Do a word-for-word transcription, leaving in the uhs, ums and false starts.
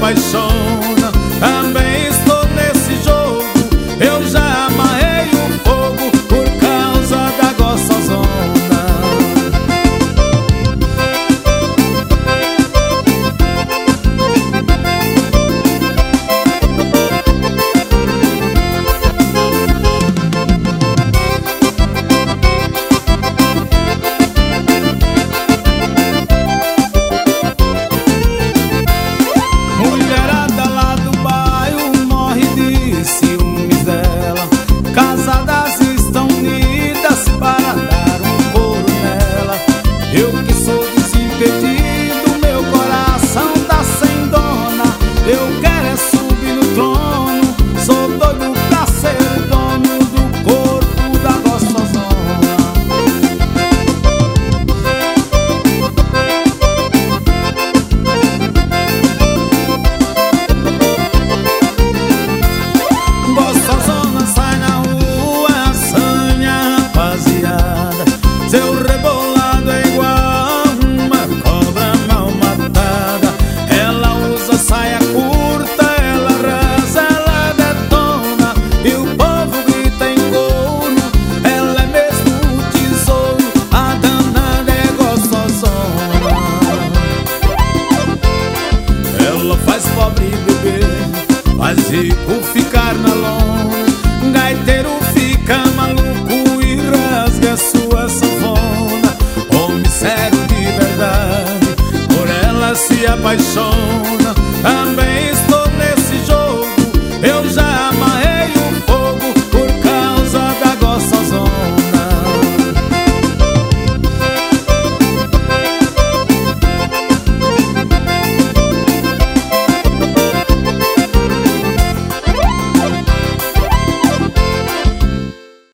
apaixona. Também estou nesse jogo, eu já amarrei o fogo por causa da gostosona. Eu que sou desimpedido, meu coração tá sem dona. Eu quero é subir no trono, sou doido pra ser dono do corpo da gostosona. Gostosona sai na rua, assanha, rapaziada. Seu rebolado é igual uma cobra mal matada. Ela usa saia curta, ela reza, ela detona, e o povo grita em coro. Ela é mesmo o tesouro, a danada é gostosona. Ela faz pobre beber, faz rico ficar na lona. Gaiteiro fica maluco e rasga sua sanfona. Homem sério de verdade, por ela se apaixona.